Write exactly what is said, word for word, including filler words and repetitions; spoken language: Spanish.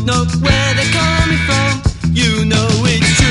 know where they're coming from. You know it's true.